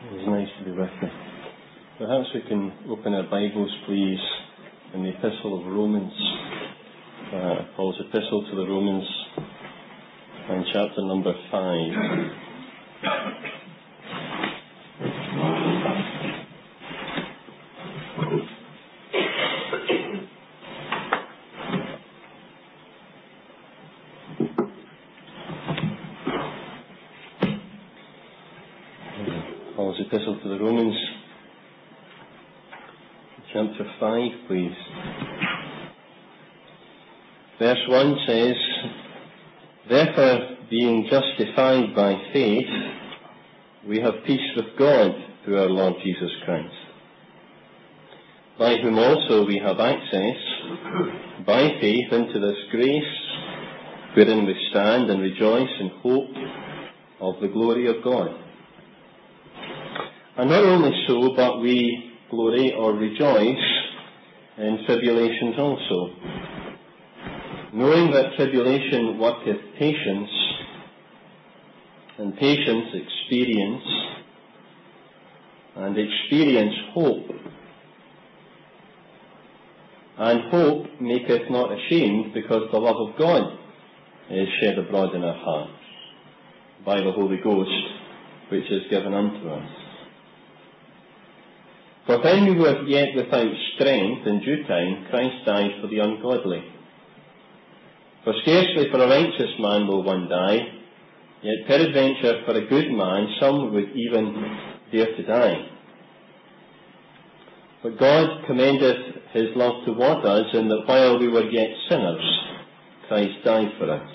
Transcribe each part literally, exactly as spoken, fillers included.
It is nice to be with you. Perhaps we can open our Bibles, please, in the Epistle of Romans, uh, Paul's Epistle to the Romans, and chapter number five. Paul's Epistle to the Romans, chapter five, please. Verse one says, "Therefore, being justified by faith, we have peace with God through our Lord Jesus Christ, by whom also we have access, by faith, into this grace, wherein we stand and rejoice in hope of the glory of God. And not only so, but we glory or rejoice in tribulations also, knowing that tribulation worketh patience, and patience experience, and experience hope. And hope maketh not ashamed, because the love of God is shed abroad in our hearts by the Holy Ghost, which is given unto us. For when we were yet without strength, in due time Christ died for the ungodly. For scarcely for a righteous man will one die, yet peradventure for a good man some would even dare to die. But God commendeth his love toward us, in that while we were yet sinners, Christ died for us.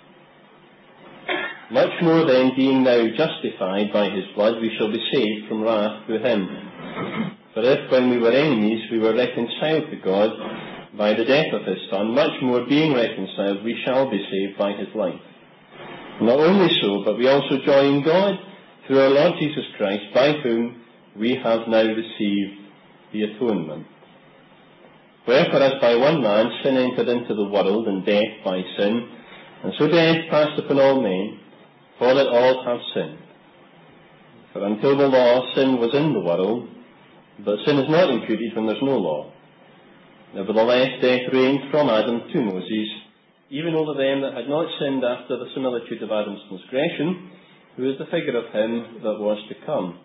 Much more then, being now justified by his blood, we shall be saved from wrath through him. For if, when we were enemies, we were reconciled to God by the death of his Son, much more, being reconciled, we shall be saved by his life. Not only so, but we also joy in God through our Lord Jesus Christ, by whom we have now received the atonement. Wherefore, as by one man sin entered into the world, and death by sin, and so death passed upon all men, for that all have sinned. For until the law, sin was in the world, but sin is not imputed when there is no law. Nevertheless, death reigned from Adam to Moses, even over them that had not sinned after the similitude of Adam's transgression, who is the figure of him that was to come.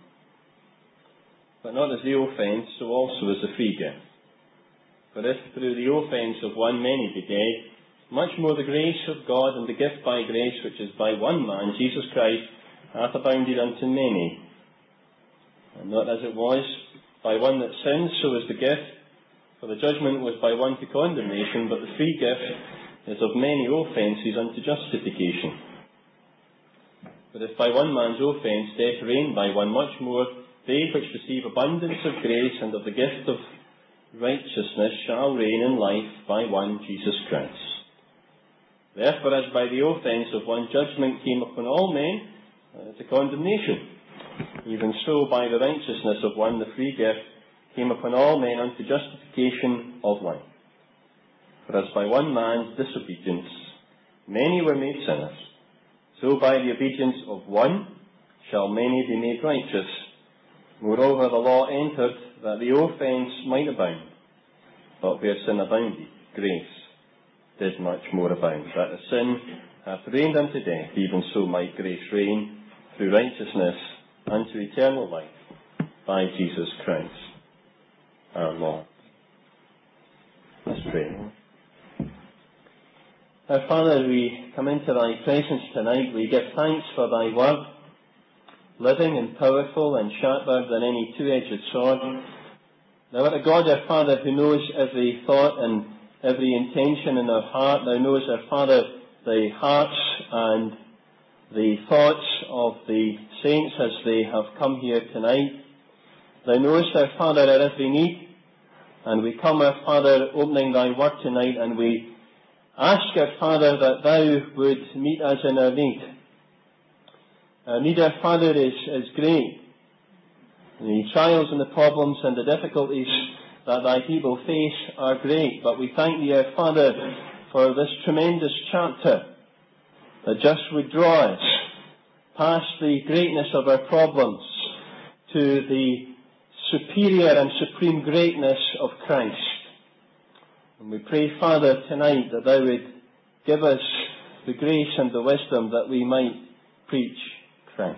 But not as the offence, so also is the free gift. For if through the offence of one many be dead, much more the grace of God and the gift by grace, which is by one man, Jesus Christ, hath abounded unto many. And not as it was by one that sinned, so is the gift. For the judgment was by one to condemnation, but the free gift is of many offences unto justification. But if by one man's offence death reigned by one, much more they which receive abundance of grace and of the gift of righteousness shall reign in life by one, Jesus Christ. Therefore, as by the offence of one judgment came upon all men uh, to condemnation, even so by the righteousness of one the free gift came upon all men unto justification of life. For as by one man's disobedience many were made sinners, so by the obedience of one shall many be made righteous. Moreover, the law entered that the offence might abound, but where sin abounded, grace did much more abound, that the sin hath reigned unto death, even so might grace reign through righteousness unto eternal life by Jesus Christ our Lord." Let's pray. Our Father, we come into thy presence tonight. We give thanks for thy word, living and powerful and sharper than any two-edged sword. Thou art a God, our Father, who knows every thought and every intention in our heart. Thou knows, our Father, the hearts and the thoughts of the saints as they have come here tonight. Thou knowest, our Father, our every need. And we come, our Father, opening thy word tonight, and we ask, our Father, that thou would meet us in our need. Our need, our Father, is, is great. The trials and the problems and the difficulties that thy people face are great, but we thank thee, our Father, for this tremendous chapter that just would draw us past the greatness of our problems to the superior and supreme greatness of Christ. And we pray, Father, tonight that thou would give us the grace and the wisdom that we might preach Christ.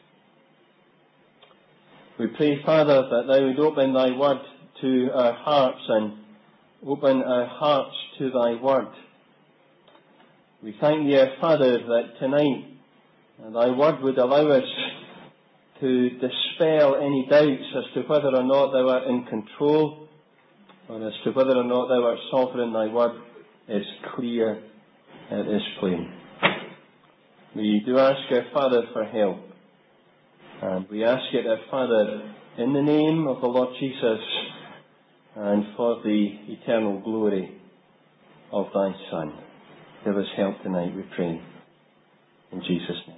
We pray, Father, that thou would open thy word to our hearts and open our hearts to thy word. We thank thee, our Father, that tonight thy word would allow us to dispel any doubts as to whether or not thou art in control, or as to whether or not thou art sovereign. Thy word is clear, it is plain. We do ask our Father for help, and we ask it, our Father, in the name of the Lord Jesus, and for the eternal glory of thy Son. Give us help tonight, we pray, in Jesus' name.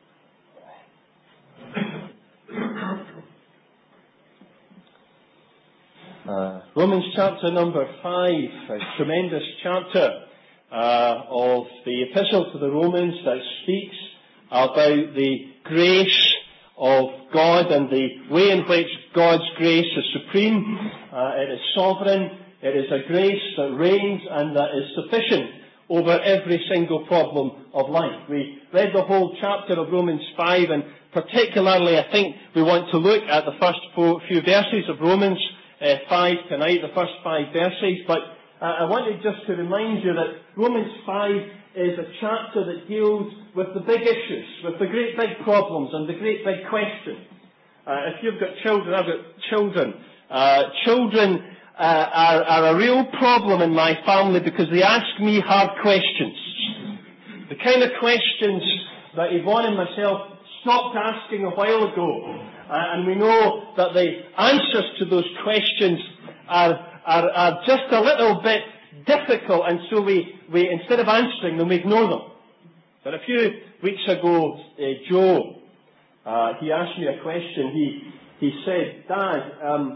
Uh, Romans chapter number five, a tremendous chapter uh, of the Epistle to the Romans that speaks about the grace of God and the way in which God's grace is supreme. Uh, it is sovereign. It is a grace that reigns and that is sufficient over every single problem of life. We read the whole chapter of Romans five, and particularly I think we want to look at the first four, few verses of Romans uh, five tonight, the first five verses. But uh, I wanted just to remind you that Romans five is a chapter that deals with the big issues, with the great big problems and the great big questions. Uh, if you've got children, I've got children. Uh, children uh, are, are a real problem in my family because they ask me hard questions. The kind of questions that Yvonne and myself stopped asking a while ago. Uh, and we know that the answers to those questions are, are, are just a little bit difficult, and so we, we instead of answering them, we ignore them. But a few weeks ago, uh, Joe, uh, he asked me a question. He, he said, Dad, um,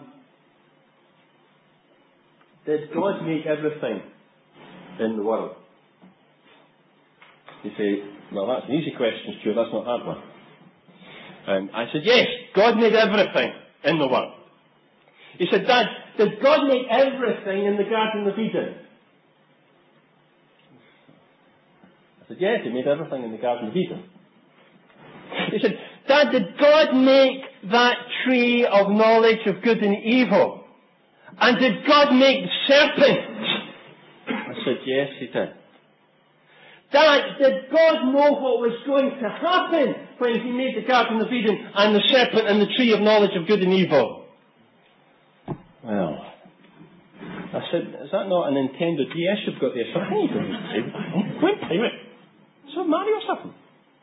did God make everything in the world? You say, well, that's an easy question, Joe, that's not a hard one. And I said, yes, God made everything in the world. He said, Dad, did God make everything in the Garden of Eden? I said, yes, he made everything in the Garden of Eden. He said, Dad, did God make that tree of knowledge of good and evil? And did God make the serpent? I said, yes, he did. Dad, did God know what was going to happen when he made the Garden of Eden and the serpent and the tree of knowledge of good and evil? Well, I said, is that not an intended? Yes, you've got this. I think you're going to time it. So marry or something.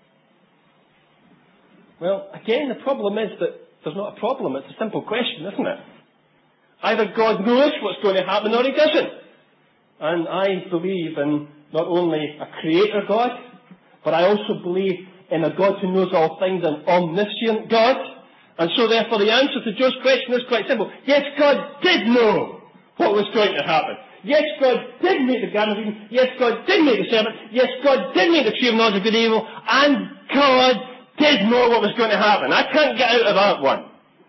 Well, again, the problem is that there's not a problem. It's a simple question, isn't it? Either God knows what's going to happen or he doesn't. And I believe in not only a creator God, but I also believe in a God who knows all things, an omniscient God. And so therefore the answer to Joe's question is quite simple. Yes, God did know what was going to happen. Yes, God did make the Garden of Eden. Yes, God did make the serpent. Yes, God did make the tree of knowledge of good and evil. And God did know what was going to happen. I can't get out of that one.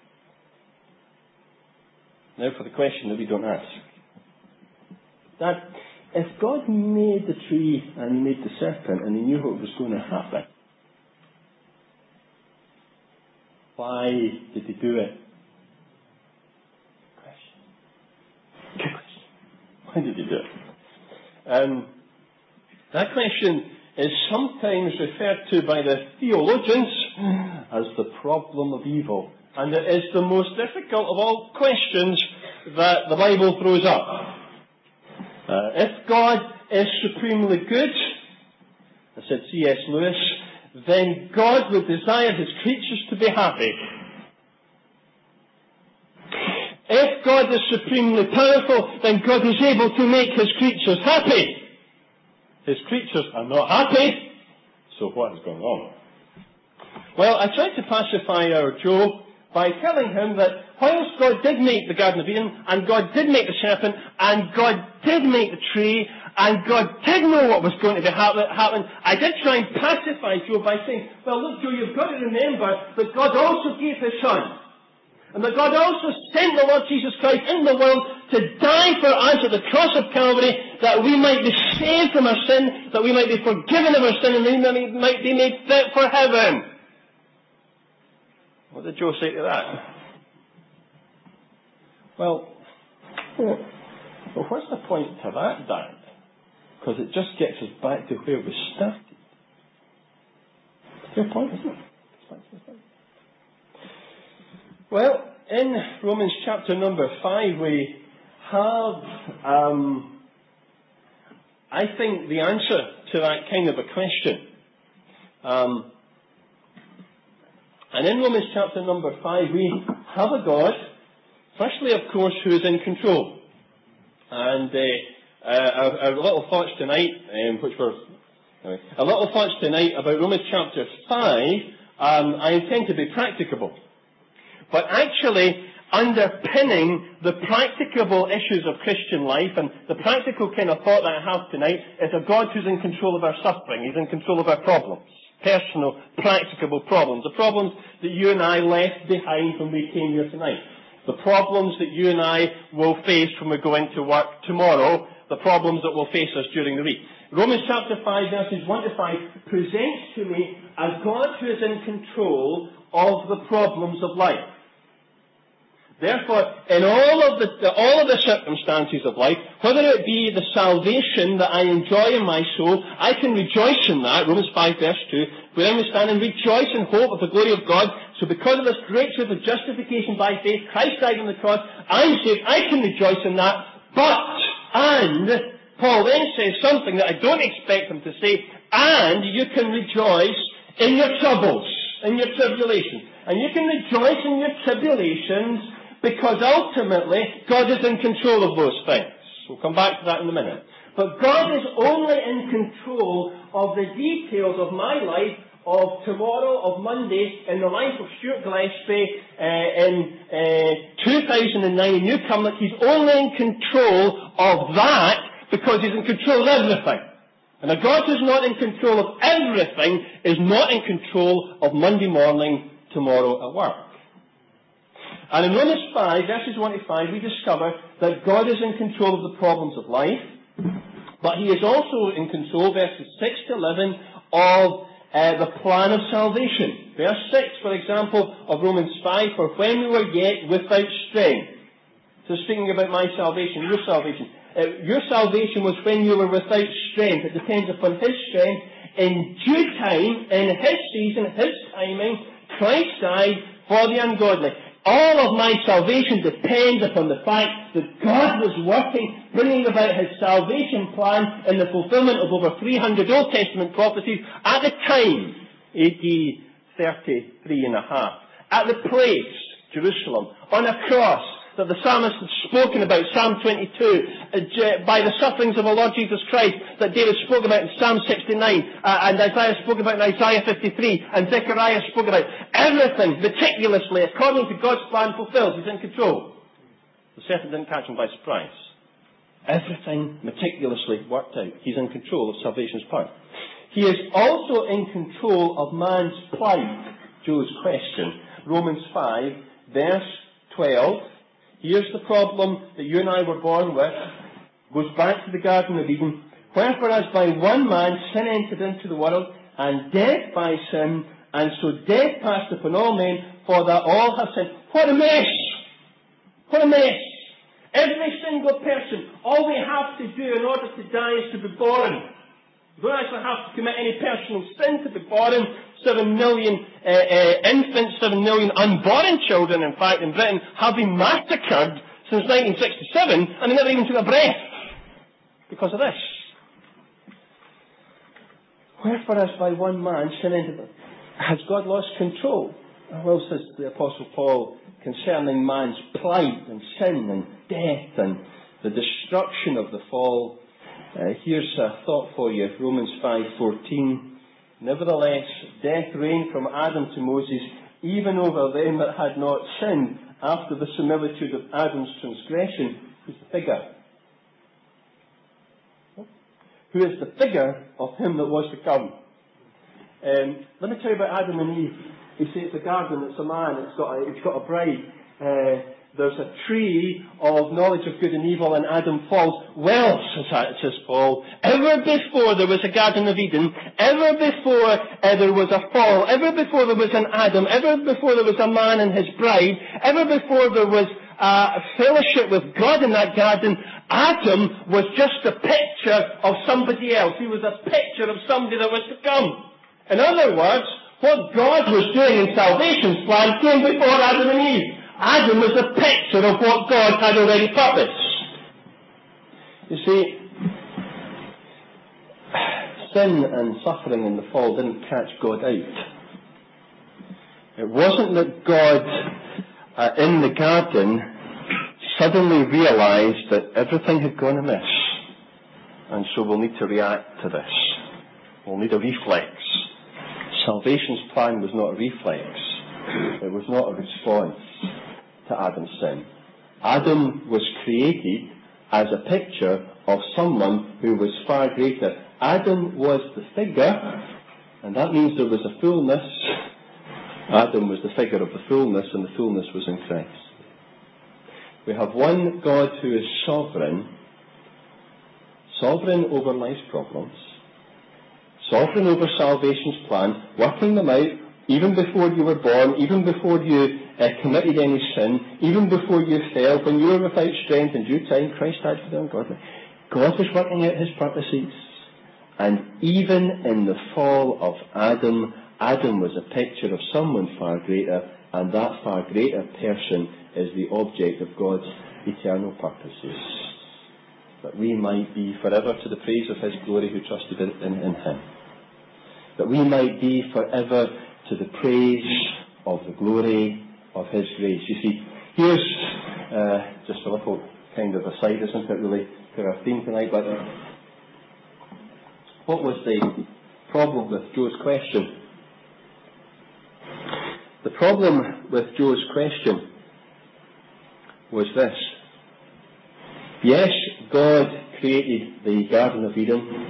Now for the question that we don't ask. That if God made the tree and he made the serpent and he knew what was going to happen, why did he do it? Good question. Good question. Why did he do it? Um, that question is sometimes referred to by the theologians as the problem of evil. And it is the most difficult of all questions that the Bible throws up. Uh, if God is supremely good, as said C S Lewis, then God would desire his creatures to be happy. If God is supremely powerful, then God is able to make his creatures happy. His creatures are not happy, so what has gone wrong? Well, I tried to pacify our Joe by telling him that whilst God did make the Garden of Eden, and God did make the serpent, and God did make the tree, and God did know what was going to be happen, happen, I did try and pacify Joe by saying, well look Joe, you've got to remember that God also gave his son. And that God also sent the Lord Jesus Christ into the world to die for us at the cross of Calvary, that we might be saved from our sin, that we might be forgiven of our sin, and we might be made fit for heaven. What did Joe say to that? Well, well, what's the point to that, Dad? Because it just gets us back to where we started. Fair point, isn't it? Well, in Romans chapter number five, we have, um, I think, the answer to that kind of a question. Um, and in Romans chapter number five, we have a God, firstly, of course, who is in control. And uh, uh, our, our little thoughts tonight, um, which were anyway, our little thoughts tonight about Romans chapter five, um, I intend to be practicable. But actually, underpinning the practicable issues of Christian life, and the practical kind of thought that I have tonight, is a God who's in control of our suffering. He's in control of our problems. Personal, practicable problems. The problems that you and I left behind when we came here tonight. The problems that you and I will face when we go into work tomorrow. The problems that will face us during the week. Romans chapter five, verses one to five, presents to me a God who is in control of the problems of life. Therefore, in all of the all of the circumstances of life, whether it be the salvation that I enjoy in my soul, I can rejoice in that, Romans five verse two, wherein we stand and rejoice in hope of the glory of God. So because of this great truth of justification by faith, Christ died on the cross, I'm saved, I can rejoice in that. But, and, Paul then says something that I don't expect him to say, and you can rejoice in your troubles, in your tribulations. And you can rejoice in your tribulations because ultimately, God is in control of those things. We'll come back to that in a minute. But God is only in control of the details of my life, of tomorrow, of Monday, in the life of Stuart Gillespie, uh, in uh, two thousand nine in New Cumnock. He's only in control of that because He's in control of everything. And a God who's not in control of everything is not in control of Monday morning, tomorrow at work. And in Romans five, verses one to five, we discover that God is in control of the problems of life, but He is also in control, verses six to eleven, of uh, the plan of salvation. Verse six, for example, of Romans five, for when we were yet without strength. So speaking about my salvation, your salvation. Uh, your salvation was when you were without strength. It depends upon His strength. In due time, in His season, His timing, Christ died for the ungodly. All of my salvation depends upon the fact that God was working, bringing about His salvation plan in the fulfillment of over three hundred Old Testament prophecies at the time, A D thirty-three and a half, at the place, Jerusalem, on a cross that the psalmist had spoken about, Psalm twenty-two, uh, by the sufferings of our Lord Jesus Christ, that David spoke about in Psalm sixty-nine, uh, and Isaiah spoke about in Isaiah fifty-three, and Zechariah spoke about. Everything, meticulously, according to God's plan, fulfilled. He's in control. The serpent didn't catch him by surprise. Everything meticulously worked out. He's in control of salvation's part. He is also in control of man's plight. Joe's question. Romans five, verse twelve. Here's the problem that you and I were born with. Goes back to the Garden of Eden. Wherefore as by one man sin entered into the world, and death by sin, and so death passed upon all men, for that all have sinned. What a mess! What a mess! Every single person, all we have to do in order to die is to be born. We don't actually have to commit any personal sin to be born. Seven million uh, uh, infants, seven million unborn children, in fact, in Britain, have been massacred since nineteen sixty-seven, and they never even took a breath because of this. Wherefore, as by one man sin entered, has God lost control? Well, says the Apostle Paul, concerning man's plight and sin and death and the destruction of the fall. Uh, here's a thought for you, Romans five fourteen. Nevertheless, death reigned from Adam to Moses, even over them that had not sinned, after the similitude of Adam's transgression. Who's the figure? Who is the figure of him that was to come? Um, let me tell you about Adam and Eve. You see, it's a garden, it's a man, it's got a, it's got a bride. uh, there's a tree of knowledge of good and evil, and Adam falls. Well, says, says Paul, ever before there was a Garden of Eden, ever before uh, there was a fall, ever before there was an Adam, ever before there was a man and his bride, ever before there was uh, fellowship with God in that garden, Adam was just a picture of somebody else. He was a picture of somebody that was to come. In other words, what God was doing in salvation's plan came before Adam and Eve. Adam was a picture of what God had already purposed. You see, sin and suffering in the fall didn't catch God out. It wasn't that God, uh, in the garden, suddenly realised that everything had gone amiss, and so we'll need to react to this. We'll need a reflex. Salvation's plan was not a reflex. It was not a response to Adam's sin. Adam was created as a picture of someone who was far greater. Adam was the figure, and that means there was a fullness. Adam was the figure of the fullness, and the fullness was in Christ. We have one God who is sovereign, sovereign over life's problems, sovereign over salvation's plan, working them out even before you were born, even before you uh, committed any sin, even before you fell, when you were without strength. In due time, Christ died for the ungodly. God was working out his purposes. And even in the fall of Adam, Adam was a picture of someone far greater, and that far greater person is the object of God's eternal purposes. That we might be forever to the praise of his glory who trusted in, in, in him. That we might be forever to the praise of the glory of his grace. You see, here's uh, just a little kind of aside, isn't it, really, to our theme tonight, but uh, what was the problem with Joe's question? The problem with Joe's question was this. Yes, God created the Garden of Eden.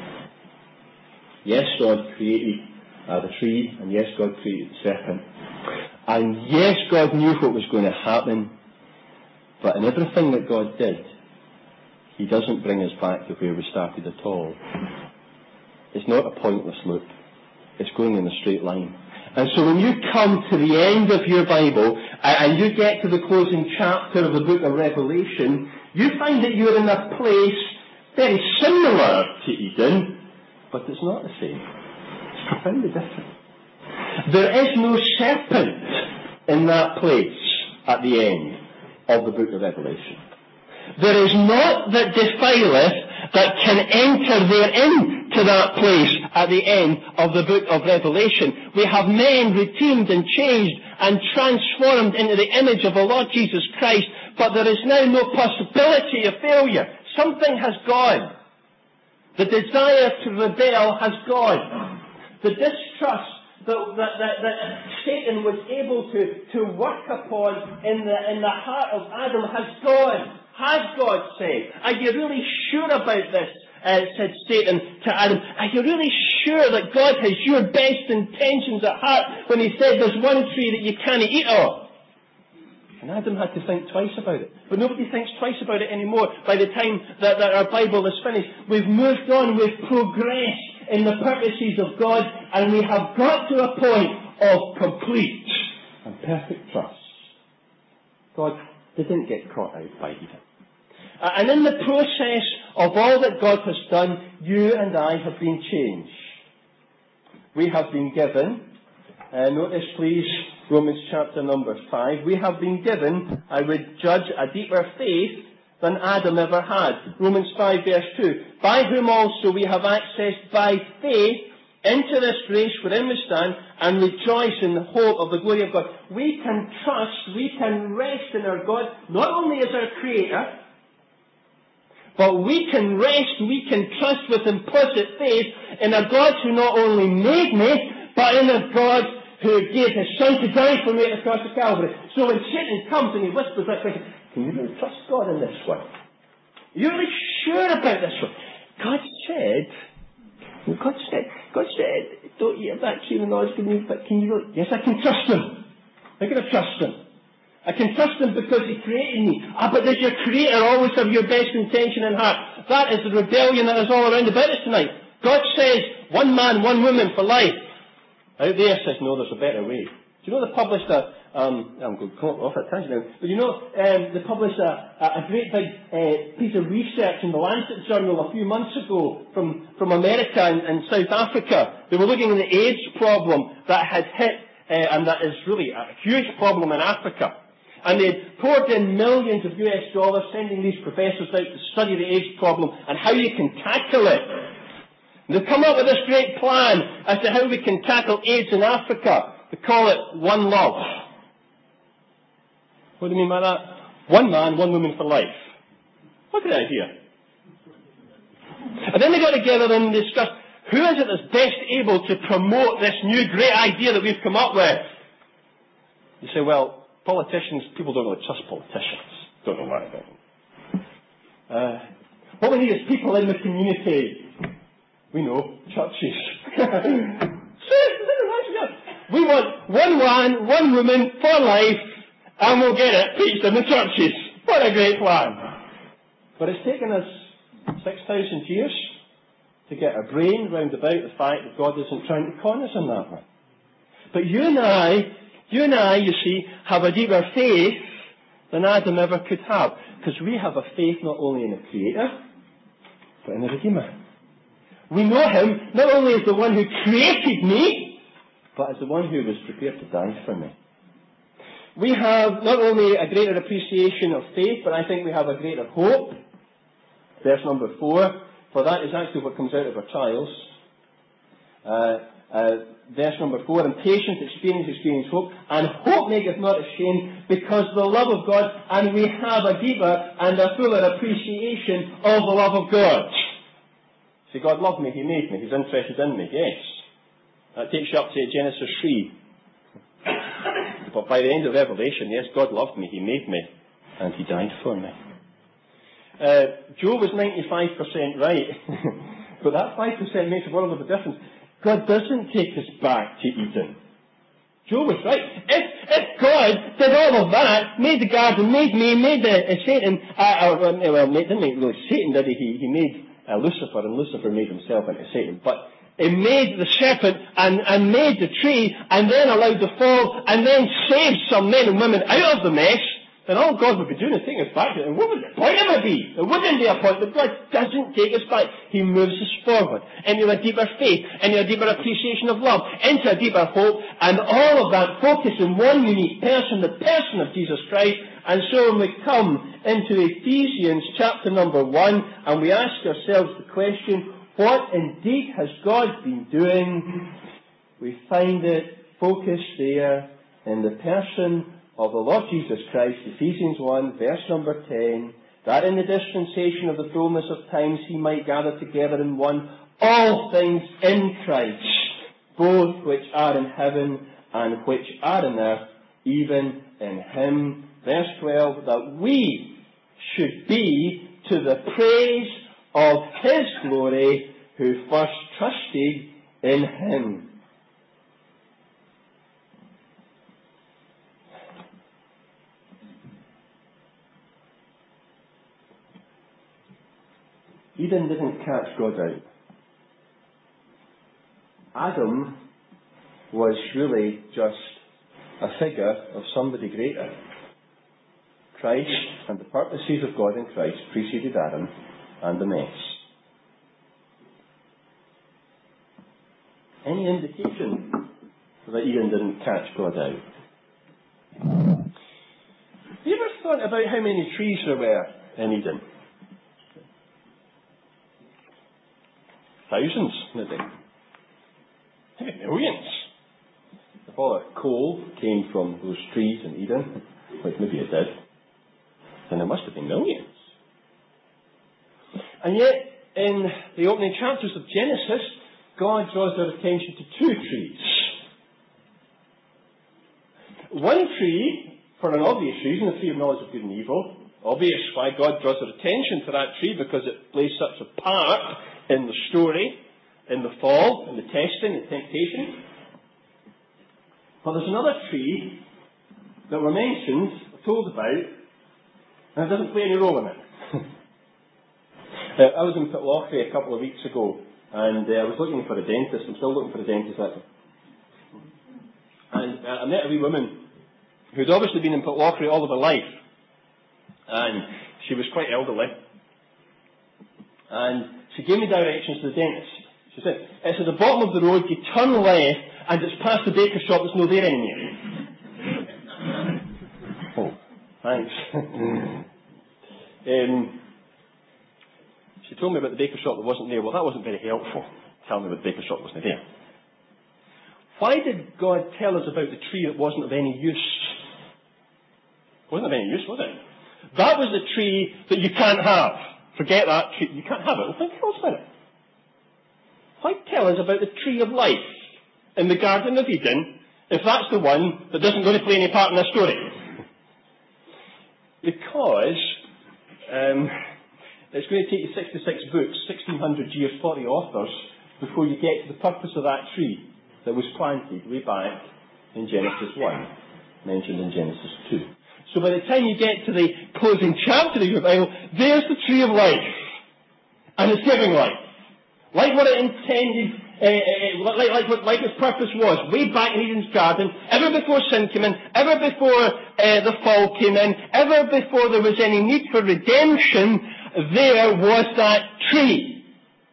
Yes, God created uh, the tree, and yes, God created the serpent. And yes, God knew what was going to happen, but in everything that God did, he doesn't bring us back to where we started at all. It's not a pointless loop. It's going in a straight line. And so when you come to the end of your Bible, and you get to the closing chapter of the book of Revelation, you find that you're in a place very similar to Eden, but it's not the same. It's profoundly different. There is no serpent in that place at the end of the book of Revelation. There is naught that defileth that can enter therein to that place at the end of the book of Revelation. We have men redeemed and changed and transformed into the image of the Lord Jesus Christ, but there is now no possibility of failure. Something has gone. The desire to rebel has gone. The distrust that, that, that, that Satan was able to, to work upon in the, in the heart of Adam has gone. Has God said? Are you really sure about this? Uh, said Satan to Adam. Are you really sure that God has your best intentions at heart when he said there's one tree that you can't eat of? And Adam had to think twice about it. But nobody thinks twice about it anymore. By the time that, that our Bible is finished, we've moved on, we've progressed in the purposes of God, and we have got to a point of complete and perfect trust. God didn't get caught out by Eden. Uh, and in the process of all that God has done, you and I have been changed. We have been given, uh, notice please, Romans chapter number five, we have been given, I would judge, a deeper faith than Adam ever had. Romans five verse two, by whom also we have access by faith into this grace wherein we stand and rejoice in the hope of the glory of God. We can trust, we can rest in our God, not only as our Creator, but we can rest, we can trust with implicit faith in a God who not only made me, but in a God who gave his Son to die for me at the cross of Calvary. So when Satan comes and he whispers that question, can you really trust God in this one? Are you really sure about this one? God said, God said, God said, don't eat of that tree of knowledge of good and evil, but can you really? Yes, I can trust him. I'm going to trust him. I can trust him because he created me. Ah, but does your creator always have your best intention in heart? That is the rebellion that is all around about us tonight. God says, one man, one woman for life. Out there says, no, there's a better way. Do you know they published a, um, I'm going to come off that tangent now, but you know, um, they published a, a great big uh, piece of research in the Lancet Journal a few months ago from, from America and, and South Africa. They were looking at the AIDS problem that had hit, uh, and that is really a huge problem in Africa. And they had poured in millions of U S dollars sending these professors out to study the AIDS problem and how you can tackle it. And they've come up with this great plan as to how we can tackle AIDS in Africa. They call it One Love. What do you mean by that? One man, one woman for life. What a good idea. And then they got together and discussed who is it that's best able to promote this new great idea that we've come up with. You say, well, politicians, people don't really trust politicians. Don't know why about them. Uh, what we need is people in the community. We know, churches. We want one man, one woman for life, and we'll get it preached in the churches. What a great plan. But it's taken us six thousand years to get our brain round about the fact that God isn't trying to con us in that way. But you and I, you and I, you see, have a deeper faith than Adam ever could have. Because we have a faith not only in a Creator, but in a Redeemer. We know Him not only as the one who created me, but as the one who was prepared to die for me. We have not only a greater appreciation of faith, but I think we have a greater hope. Verse number four, for that is actually what comes out of our trials. Uh, uh, verse number four, and patience, experience, experience, hope, and hope maketh not ashamed, because the love of God, and we have a deeper and a fuller appreciation of the love of God. See, God loved me, He made me, He's interested in me, yes. That takes you up to Genesis three. But by the end of Revelation, yes, God loved me, He made me, and He died for me. Uh, Job was ninety-five percent right, but that five percent makes a world of a difference. God doesn't take us back to Eden. Job was right. If, if God did all of that, made the garden, made me, made the, uh, Satan, uh, or, well, made, didn't make really Satan, did he? He, he made uh, Lucifer, and Lucifer made himself into Satan. But He made the serpent and, and made the tree and then allowed the fall and then saved some men and women out of the mess, then all God would be doing is taking us back to it. And what would the point of it be? There wouldn't be a point, but God doesn't take us back. He moves us forward into a deeper faith, into a deeper appreciation of love, into a deeper hope, and all of that focus in one unique person, the person of Jesus Christ. And so when we come into Ephesians chapter number one, and we ask ourselves the question, what indeed has God been doing? We find it focused there in the person of the Lord Jesus Christ, Ephesians one, verse number ten, that in the dispensation of the fullness of times He might gather together in one all things in Christ, both which are in heaven and which are in earth, even in Him. Verse twelve, that we should be to the praise of His glory, who first trusted in Him. Eden didn't catch God out. Adam was really just a figure of somebody greater. Christ and the purposes of God in Christ preceded Adam and the mess. Any indication that Eden didn't catch God out? Have you ever thought about how many trees there were in Eden? Thousands, maybe. Maybe millions. If all that coal came from those trees in Eden, which maybe it did, then there must have been millions. And yet, in the opening chapters of Genesis, God draws our attention to two trees. One tree, for an obvious reason, the tree of knowledge of good and evil. Obvious why God draws our attention to that tree, because it plays such a part in the story, in the fall, in the testing, the temptation. But there's another tree that were mentioned told about, and it doesn't play any role in it. uh, I was in Pitlochry a couple of weeks ago, and uh, I was looking for a dentist. I'm still looking for a dentist, actually. And uh, I met a wee woman who'd obviously been in Pitlochry all of her life, and she was quite elderly. And she gave me directions to the dentist. She said, it's at the bottom of the road, you turn left, and it's past the baker shop that's no there anymore. Oh, thanks. um, she told me about the baker shop that wasn't there. Well, that wasn't very helpful, telling me about the baker shop that wasn't there. Why did God tell us about the tree that wasn't of any use? It wasn't of any use, was it? That was the tree that you can't have. Forget that tree. You can't have it. Well, think else about it. Why tell us about the tree of life in the Garden of Eden if that's the one that doesn't going to play any part in the story? Because um, it's going to take you sixty-six books, sixteen hundred years, forty authors, before you get to the purpose of that tree that was planted way back in Genesis one, mentioned in Genesis two. So by the time you get to the closing chapter of your Bible, there's the tree of life. And it's giving life. Like what it intended, uh, uh, like, like what like its purpose was, way back in Eden's garden, ever before sin came in, ever before uh, the fall came in, ever before there was any need for redemption, there was that tree.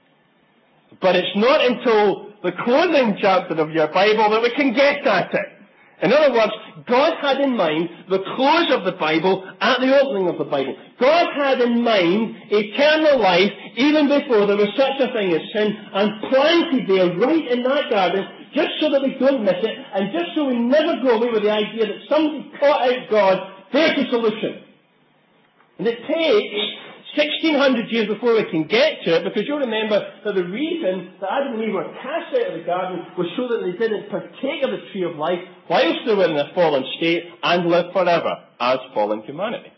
But it's not until the closing chapter of your Bible that we can get at it. In other words, God had in mind the close of the Bible at the opening of the Bible. God had in mind eternal life even before there was such a thing as sin, and planted there right in that garden just so that we don't miss it, and just so we never go away with the idea that somebody caught out God. There's the solution. And it takes sixteen hundred years before we can get to it, because you'll remember that the reason that Adam and Eve were cast out of the garden was so that they didn't partake of the tree of life whilst they were in their fallen state and live forever as fallen humanity.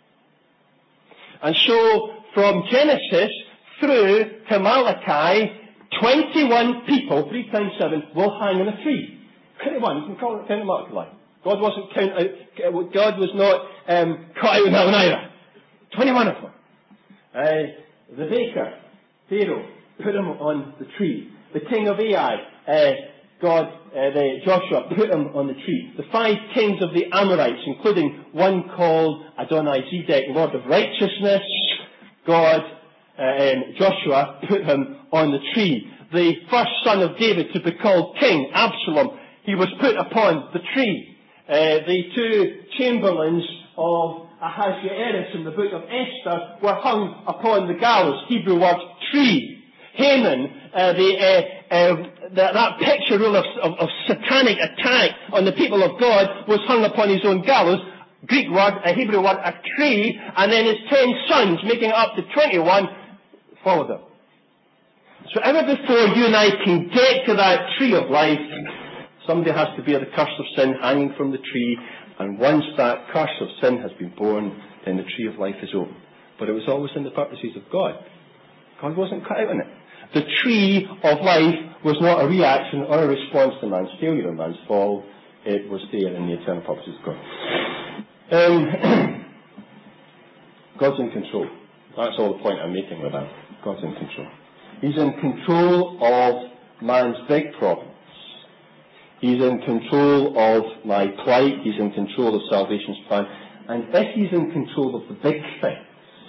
And so, from Genesis through to Malachi, twenty-one people, three times seven, will hang on a tree. twenty-one, you can call it, count them up if you like. God wasn't count out, God was not um, cut out in that one either. twenty-one of them. Uh, the baker, Pharaoh, put him on the tree. The king of Ai, uh, God, uh, the Joshua, put him on the tree. The five kings of the Amorites, including one called Adonai-Zedek, Lord of Righteousness, God, uh, um, Joshua, put him on the tree. The first son of David to be called king, Absalom, he was put upon the tree. Uh, the two chamberlains of Ahasuerus in the book of Esther were hung upon the gallows. Hebrew word tree. Haman, uh, the, uh, uh, that, that picture rule of, of, of satanic attack on the people of God was hung upon his own gallows. Greek word, a Hebrew word, a tree, and then his ten sons, making it up to twenty-one, followed him. So ever before you and I can get to that tree of life, somebody has to bear the curse of sin hanging from the tree. And once that curse of sin has been borne, then the tree of life is open. But it was always in the purposes of God. God wasn't cut out in it. The tree of life was not a reaction or a response to man's failure or man's fall. It was there in the eternal purposes of God. Um, God's in control. That's all the point I'm making with that. God's in control. He's in control of man's big problems. He's in control of my plight. He's in control of salvation's plan. And if he's in control of the big things,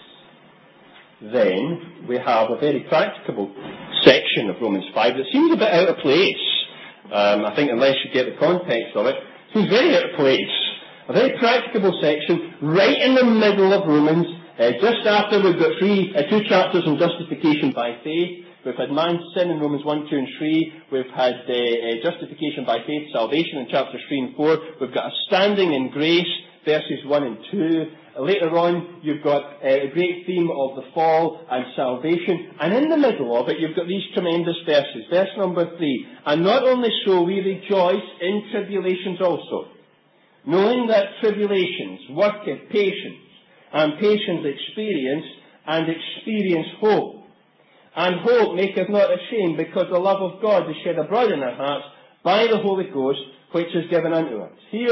then we have a very practicable section of Romans five that seems a bit out of place. Um, I think unless you get the context of it, it seems very out of place. A very practicable section right in the middle of Romans, uh, just after we've got three, uh, two chapters on justification by faith. We've had man's sin in Romans one, two and three. We've had uh, uh, justification by faith, salvation in chapters three and four. We've got a standing in grace, verses one and two. Uh, later on, you've got uh, a great theme of the fall and salvation. And in the middle of it, you've got these tremendous verses. Verse number three. And not only so, we rejoice in tribulations also, knowing that tribulations worketh patience, and patience experience, and experience hope. And hope maketh not ashamed, because the love of God is shed abroad in our hearts by the Holy Ghost, which is given unto us. Here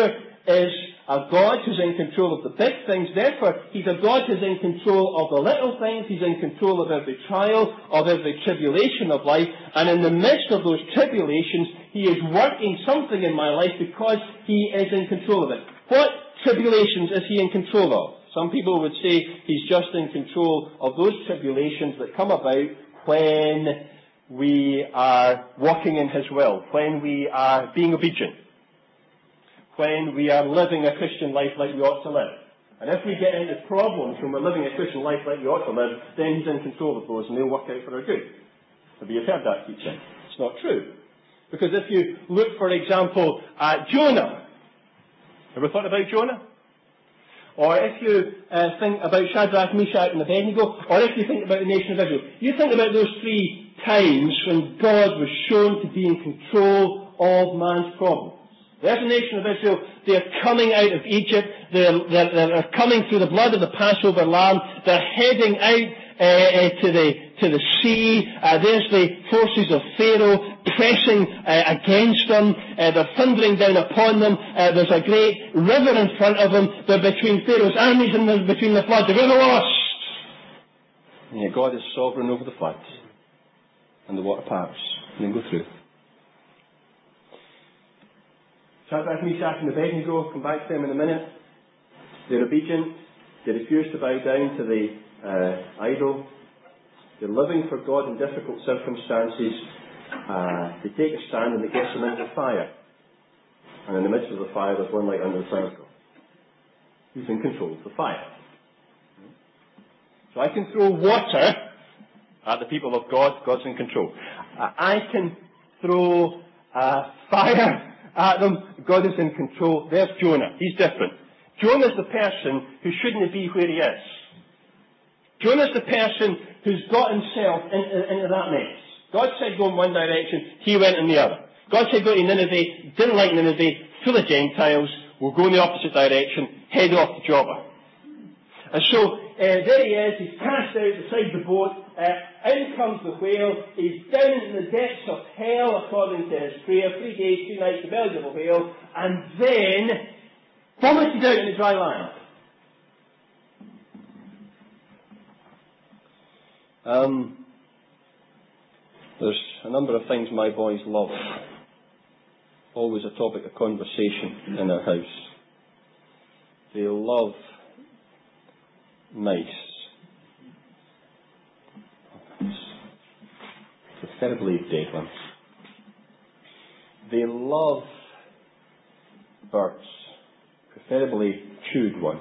is a God who's in control of the big things. Therefore, He's a God who's in control of the little things. He's in control of every trial, of every tribulation of life. And in the midst of those tribulations, He is working something in my life because He is in control of it. What tribulations is He in control of? Some people would say He's just in control of those tribulations that come about when we are walking in His will, when we are being obedient, when we are living a Christian life like we ought to live. And if we get into problems when we're living a Christian life like we ought to live, then He's in control of those and they'll work out for our good. Maybe you've heard that teaching. It's not true. Because if you look, for example, at Jonah, ever thought about Jonah? Or if you uh, think about Shadrach, Meshach and Abednego, or if you think about the nation of Israel, you think about those three times when God was shown to be in control of man's problems. There's the nation of Israel. They're coming out of Egypt. They're, they're, they're coming through the blood of the Passover lamb. They're heading out uh, uh, to the to the sea. Uh, there's the forces of Pharaoh pressing uh, against them. Uh, they're thundering down upon them. Uh, there's a great river in front of them. They're between Pharaoh's armies and they're between the flood. They're going to lost. And yet God is sovereign over the floods. And the water parts. And they go through. Shadrach, Meshach and Abednego, come back to them in a minute. They're obedient. They refuse to bow down to the uh, idol. They're living for God in difficult circumstances. Uh, they take a stand and they get them into the fire. And in the midst of the fire, there's one light under the circle. Who's in control of the fire? So I can throw water at the people of God. God's in control. Uh, I can throw uh, fire at them. God is in control. There's Jonah. He's different. Jonah's the person who shouldn't be where he is. Jonah's the person who's got himself into, into that mess. God said go in one direction, he went in the other. God said go to Nineveh, didn't like Nineveh, full of Gentiles, we'll go in the opposite direction, head off to Joppa. And so, uh, there he is, he's cast out beside the boat, uh, in comes the whale, he's down in the depths of hell according to his prayer, three days, three nights, the belly of a whale, and then vomited out in the dry land. Um, there's a number of things my boys love. Always a topic of conversation in our house. They love mice. Preferably dead ones. They love birds. Preferably chewed ones.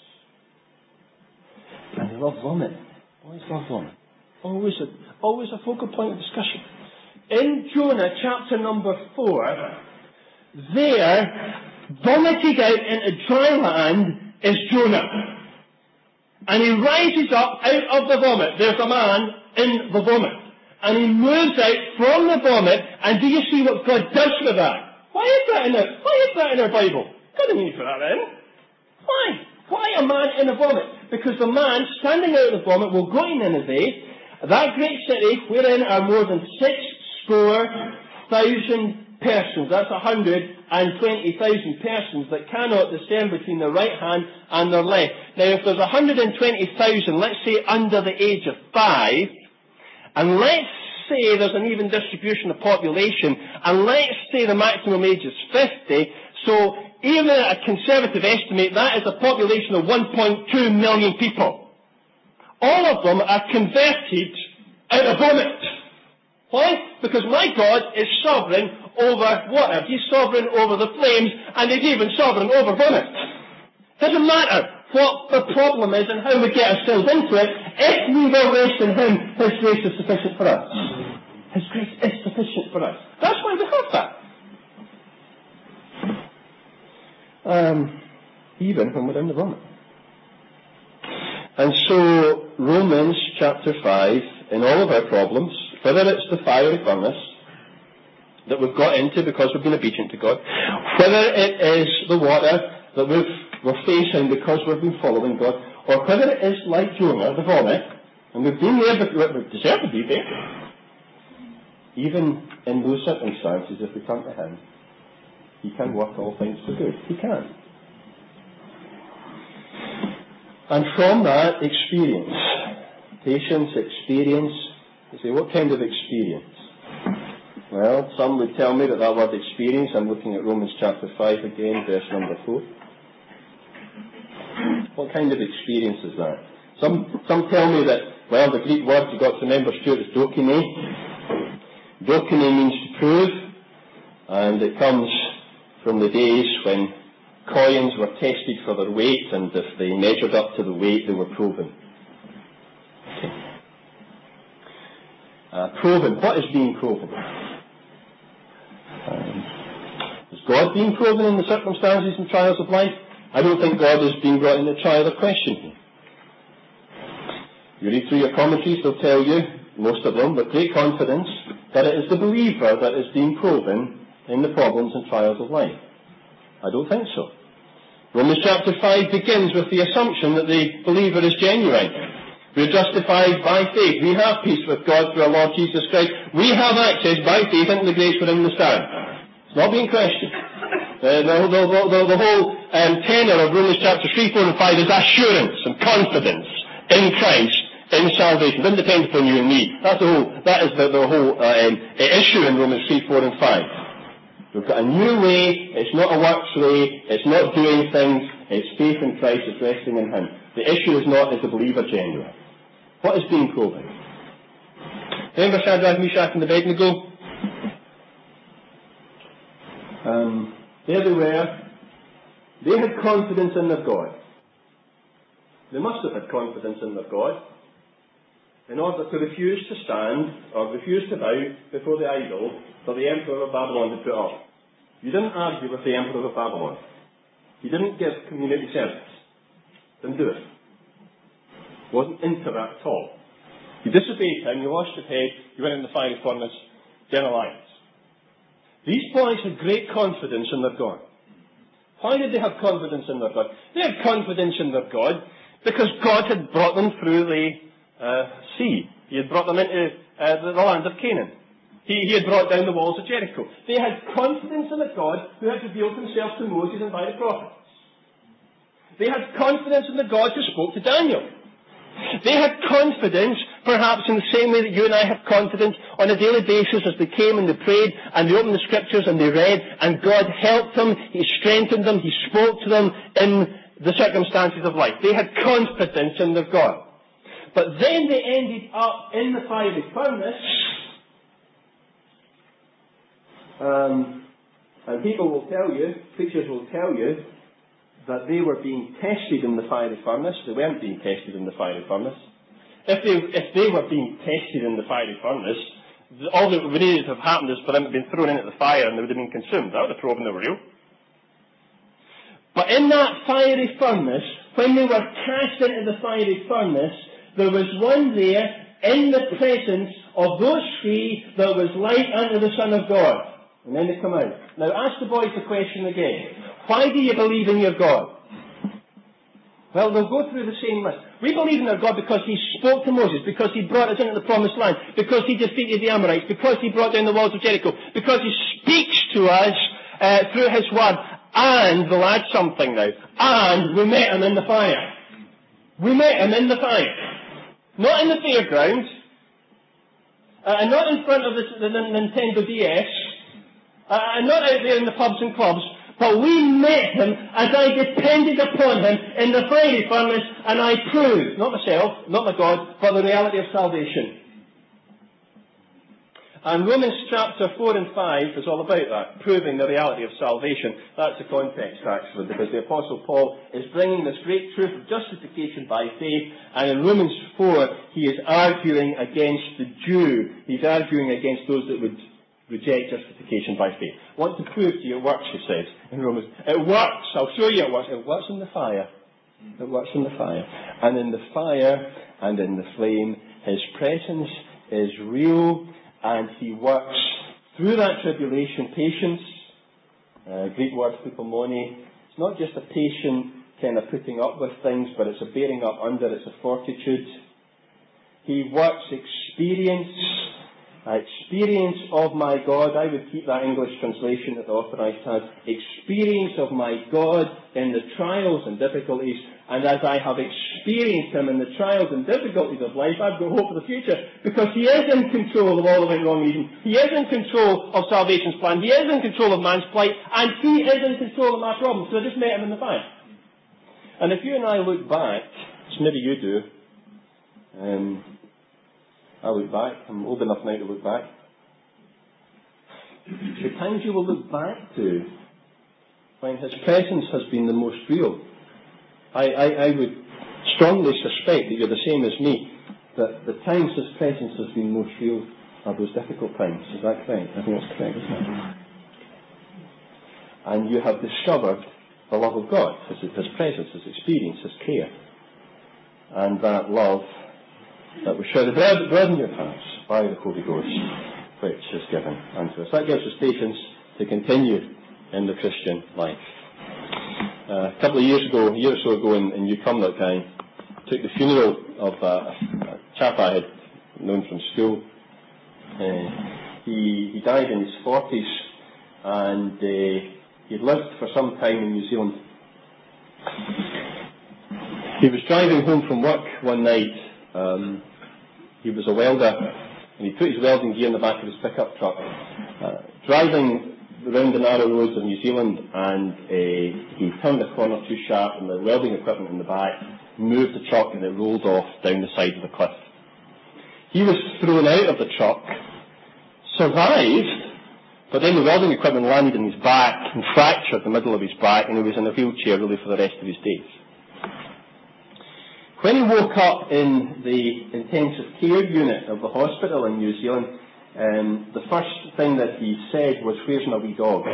And they love vomit. Boys love vomit. Always a, always a focal point of discussion. In Jonah chapter number four, there, vomited out into dry land is Jonah. And he rises up out of the vomit. There's a man in the vomit. And he moves out from the vomit, and do you see what God does with that? Why is that in our, why is that in our Bible? God didn't need for that in. Why? Why a man in a vomit? Because the man standing out of the vomit will go to Nineveh, that great city wherein are more than six score thousand persons. That's a hundred and twenty thousand persons that cannot discern between their right hand and their left. Now if there's a hundred and twenty thousand, let's say under the age of five, and let's say there's an even distribution of population, and let's say the maximum age is fifty, so even at a conservative estimate, that is a population of one point two million people. All of them are converted out of vomit. Why? Because my God is sovereign over water. He's sovereign over the flames, and He's even sovereign over vomit. Doesn't matter what the problem is and how we get ourselves into it. If we will rest in Him, His grace is sufficient for us. His grace is sufficient for us. That's why we have that. Um, even when we're in the vomit. And so, Romans chapter five, in all of our problems, whether it's the fiery furnace that we've got into because we've been obedient to God, whether it is the water that we've, we're facing because we've been following God, or whether it is like Jonah, the vomit, and we've been there but we deserve to be there, even in those circumstances, if we come to Him, He can work all things for good. He can. And from that, experience. Patience, experience. You say, what kind of experience? Well, some would tell me that that word experience, I'm looking at Romans chapter five again, verse number four. What kind of experience is that? Some some tell me that, well, the Greek word you've got to remember, Stuart, is dokine. Dokine means to prove, and it comes from the days when coins were tested for their weight, and if they measured up to the weight, they were proven. Okay. Uh, proven. What is being proven? Um, is God being proven in the circumstances and trials of life? I don't think God is being brought into trial or question here. You read through your commentaries, they'll tell you, most of them, with great confidence, that it is the believer that is being proven in the problems and trials of life. I don't think so. Romans chapter five begins with the assumption that the believer is genuine. We are justified by faith. We have peace with God through our Lord Jesus Christ. We have access by faith into the grace wherein we stand. It's not being questioned. Uh, the, the, the, the whole um, tenor of Romans chapter three, four and five is assurance and confidence in Christ, in salvation. It doesn't depend upon you and me. That's the whole, that is the, the whole uh, um, issue in Romans three, four and five. We've got a new way. It's not a works way. It's not doing things. It's faith in Christ. It's resting in Him. The issue is not, is the believer genuine? What is being proven? Remember Shadrach, Meshach and Abednego? Um, there they were. They had confidence in their God. They must have had confidence in their God in order to refuse to stand or refuse to bow before the idol that the emperor of Babylon had put up. You didn't argue with the emperor of Babylon. You didn't give community service. Didn't do it. Wasn't into that at all. You disobeyed him, you lost your head, you went in the fiery furnace, then alliance. These boys had great confidence in their God. Why did they have confidence in their God? They had confidence in their God because God had brought them through the uh, sea. He had brought them into uh, the, the land of Canaan. He, he had brought down the walls of Jericho. They had confidence in a God who had revealed himself to Moses and by the prophets. They had confidence in the God who spoke to Daniel. They had confidence, perhaps in the same way that you and I have confidence on a daily basis as they came and they prayed and they opened the scriptures and they read and God helped them, He strengthened them, He spoke to them in the circumstances of life. They had confidence in their God. But then they ended up in the fiery furnace, um, and people will tell you, preachers will tell you, that they were being tested in the fiery furnace. They weren't being tested in the fiery furnace. If they, if they were being tested in the fiery furnace, all that would needed to have happened is for them to have been thrown into the fire and they would have been consumed. That would have proven they were real. But in that fiery furnace, when they were cast into the fiery furnace, there was one there in the presence of those three that was like unto the Son of God. And then they come out. Now ask the boys the question again. Why do you believe in your God? Well, they'll go through the same list. We believe in our God because He spoke to Moses, because He brought us into the promised land, because He defeated the Amorites, because He brought down the walls of Jericho, because He speaks to us uh, through His word. And, we'll add something now, and we met Him in the fire. We met Him in the fire. Not in the fairground, uh, and not in front of the, the, the Nintendo D S, uh, and not out there in the pubs and clubs, but we met Him as I depended upon Him in the fiery furnace, and I proved, not myself, not my God, but the reality of salvation. And Romans chapter four and five is all about that, proving the reality of salvation. That's the context, actually, because the Apostle Paul is bringing this great truth of justification by faith, and in Romans four, he is arguing against the Jew. He's arguing against those that would reject justification by faith. I want to prove to you it works, he says in Romans. It works. I'll show you it works. It works in the fire. It works in the fire. And in the fire and in the flame, His presence is real, and He works through that tribulation. Patience, uh, Greek word hupomone. It's not just a patient kind of putting up with things, but it's a bearing up under. It's a fortitude. He works experience. Experience of my God. I would keep that English translation that the authorized has. Experience of my God in the trials and difficulties And as I have experienced him in the trials and difficulties of life, I've got hope for the future, because he is in control of all of it wrong reason. He is in control of salvation's plan. He is in control of man's plight, and he is in control of my problems. So I just met him in the fire. And if you and I look back, which maybe you do, um, I look back, I'm old enough now to look back, the times you will look back to when his presence has been the most real, I, I, I would strongly suspect that you're the same as me, that the times his presence has been most real are those difficult times. Is that correct? I think that's correct, isn't it? And you have discovered the love of God, his, his presence, his experience, his care. And that love that was shed abroad in your hearts by the Holy Ghost, which is given unto us. That gives us patience to continue in the Christian life. Uh, a couple of years ago, a year or so ago in, in New Cumnock, I took the funeral of uh, a chap I had known from school. Uh, he, he died in his forties, and uh, he had lived for some time in New Zealand. He was driving home from work one night. Um, he was a welder, and he put his welding gear in the back of his pickup truck. Uh, driving around the narrow roads of New Zealand, and uh, he turned the corner too sharp, and the welding equipment in the back moved the truck, and it rolled off down the side of the cliff. He was thrown out of the truck, survived, but then the welding equipment landed in his back and fractured the middle of his back, and he was in a wheelchair really for the rest of his days. When he woke up in the intensive care unit of the hospital in New Zealand, um, the first thing that he said was, "Where's my wee dog?"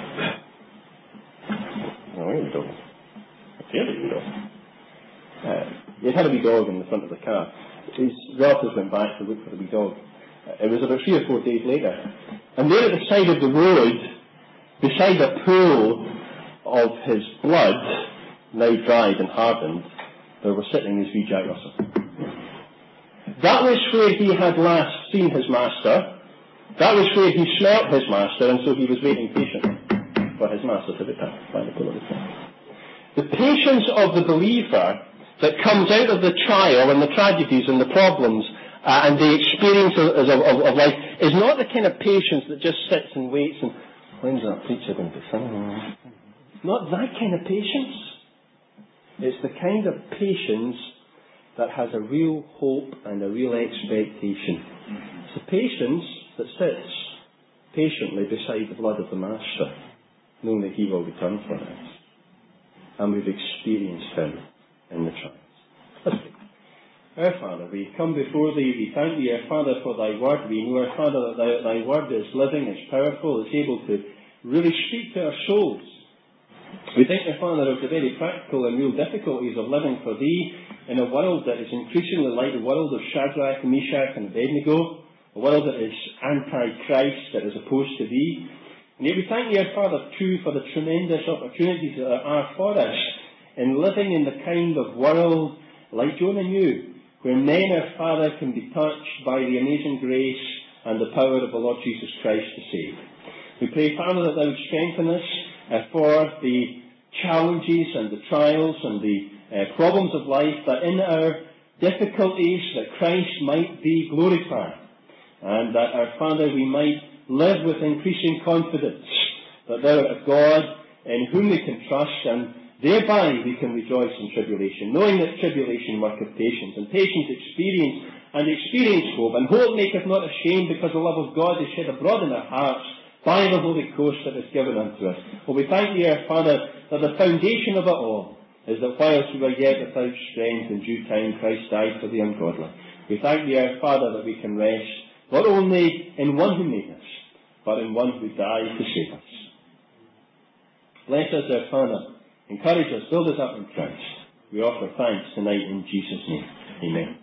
Oh, where's the dog? Where's the wee dog? Uh, he had a wee dog in the front of the car. His relatives went back to look for the wee dog. It was about three or four days later. And there at the side of the road, beside a pool of his blood, now dried and hardened, there was sitting his wee Jack Russell. That was where he had last seen his master. That was where he smelt his master, and so he was waiting patiently for his master to return by the pool of the pool. The patience of the believer that comes out of the trial and the tragedies and the problems uh, and the experiences of, of, of life is not the kind of patience that just sits and waits and, when's that preacher going to sing? Not that kind of patience. It's the kind of patience that has a real hope and a real expectation. It's the patience that sits patiently beside the blood of the Master, knowing that he will return for us. And we've experienced him in the trials. Let's pray. Our Father, we come before thee, we thank thee, our Father, for thy word. We know, our Father, that thy, thy word is living, is powerful, is able to really speak to our souls. We think, our Father, of the very practical and real difficulties of living for thee in a world that is increasingly like the world of Shadrach, Meshach and Abednego, a world that is anti-Christ, that is opposed to thee. And yet we thank thee, our Father, too, for the tremendous opportunities that are for us in living in the kind of world like Jonah knew, where men, our Father, can be touched by the amazing grace and the power of the Lord Jesus Christ to save. We pray, Father, that thou would strengthen us uh, for the challenges and the trials and the uh, problems of life, that in our difficulties that Christ might be glorified, and that, our Father, we might live with increasing confidence that thou art a God in whom we can trust, and thereby we can rejoice in tribulation, knowing that tribulation worketh patience, and patience experience, and experience hope, and hope maketh not ashamed, because the love of God is shed abroad in our hearts by the Holy Ghost that is given unto us. Well, we thank thee, our Father, that the foundation of it all is that whilst we were yet without strength, in due time Christ died for the ungodly. We thank thee, our Father, that we can rest not only in one who made us, but in one who died to save us. Bless us, our Father. Encourage us, build us up in Christ. We offer thanks tonight in Jesus' name. Amen.